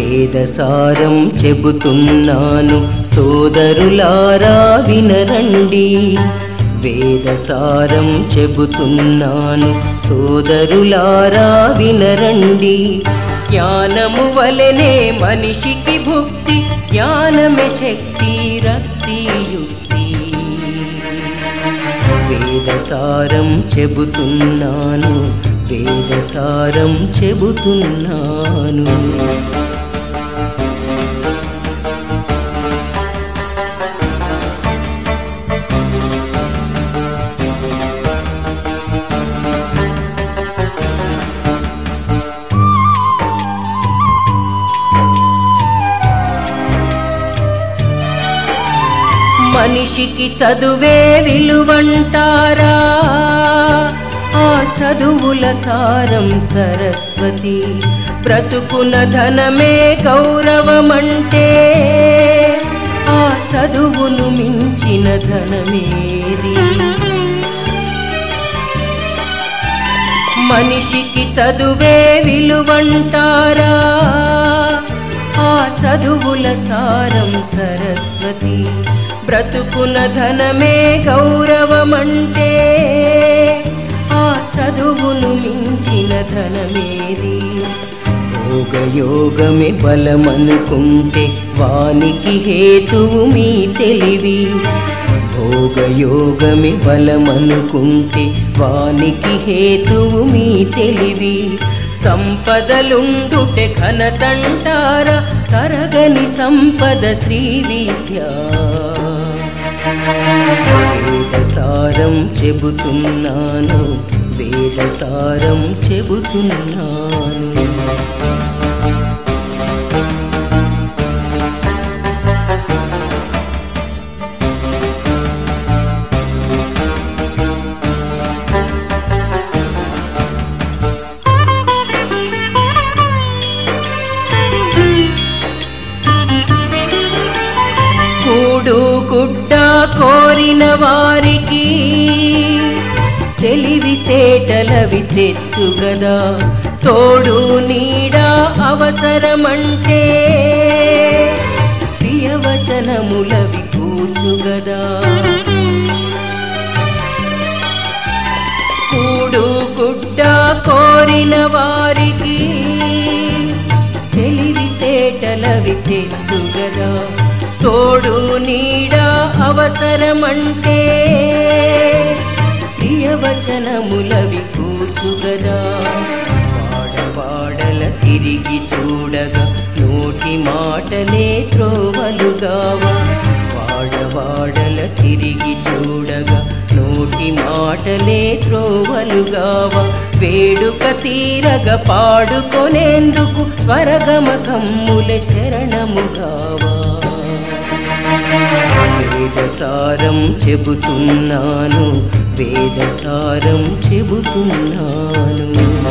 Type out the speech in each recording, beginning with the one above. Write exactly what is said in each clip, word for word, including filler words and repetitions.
వేదసారం చెబుతున్నాను సోదరులారా వినరండి. వేదసారం చెబుతున్నాను సోదరులారా వినరండి. జ్ఞానము వలెనే మనిషికి భుక్తి, జ్ఞానమే శక్తి రక్తి యుక్తి. వేదసారం చెబుతున్నాను, వేదసారం చెబుతున్నాను. మనిషికి చదువే విలువంటారా, ఆ చదువుల సారం సరస్వతి. బ్రతుకున ధనమే గౌరవమంటే, ఆ చదువును మించిన ధనమేది. మనిషికి చదువే విలువంటారా, ఆ చదువుల సారం సరస్వతి. బ్రతుకున ధనమే గౌరవమంటే, ఆ చదువును మించిన ధనమేది. భోగయోగమే బలమనుకుంటే వానికి హేతువు మీ తెలివి. భోగయోగమే బలమనుకుంటే వానికి హేతువు మీ తెలివి. సంపదలుండుటే ఘనతంటారా, తరగని సంపద శ్రీ విద్య. వేదసారం చెబుతున్నాను, వేదసారం చెబుతున్నాను. కూడు గుడ్డ కోరిన వారికి తెలివితేటలవి తెచ్చుగదా. తోడు నీడ అవసరమంటే ప్రియవచనములవి కూర్చుగదా. కూడు గుడ్డ కోరిన వారికి తెలివితేటలవి తెచ్చుగదా. తోడు నీడ అవసరమంటే ప్రియవచనములవి కూర్చుగదా. వాడవాడల తిరిగి చూడగా నోటి మాటలే త్రోవలుగావా. వాడవాడల తిరిగి చూడగా నోటి మాటలే త్రోవలుగావా. వేడుక తీరగా పాడుకొనేందుకు స్వరగమకమ్ముల శరణముగావా. వేదసారం చెబుతున్నాను, వేదసారం చెబుతున్నాను.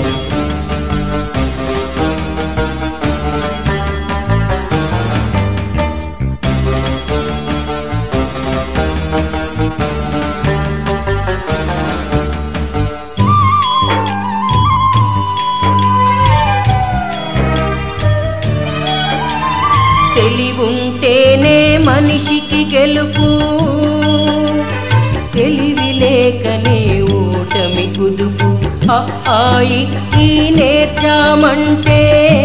తెలివుంటేనే మనిషికి గెలుపు, తెలివి లేకనే ఓటమి కుదుపు. ఆయి ఈ నేర్చామంటే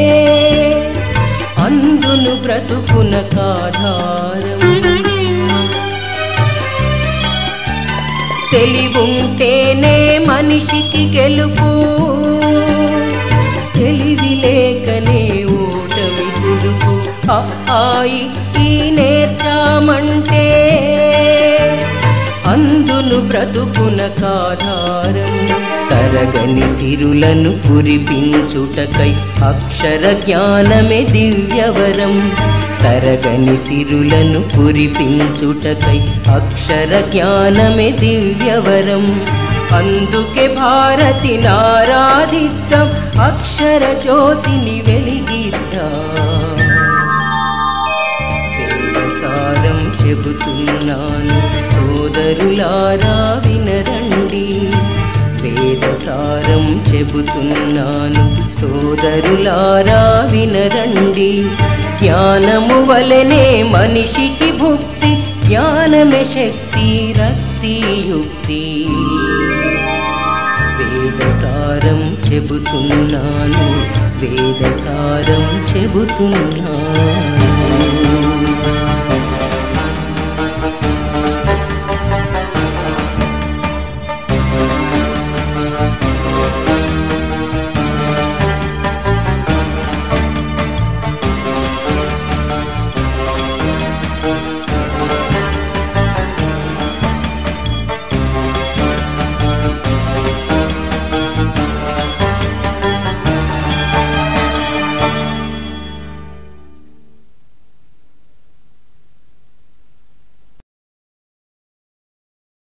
అందును బ్రతుకున కాధారం. తెలివుంటేనే మనిషికి గెలుపు, తెలివి లేకనే ఓటమి కుదుపు. ఆయి ఈ నేర్చామంటే అందును బ్రతుకున కాధారం. తరగని సిరులను కురిపించుటకై అక్షర జ్ఞానమే దివ్యవరం. తరగని సిరులను కురిపించుటకై అక్షర జ్ఞానమే దివ్యవరం. అందుకే భారతి నారాధిద్దాం, అక్షర జ్యోతిని వెలిగిద్దాం. వేదసారం చెబుతున్నాను సోదరులారా వినరండి. వేదసారం చెబుతున్నాను సోదరులారా వినరండి, జ్ఞానము వలనే మనిషికి భుక్తి, జ్ఞానమే శక్తి రక్తి యుక్తి. వేదసారం చెబుతున్నాను, వేదసారం చెబుతున్నాను.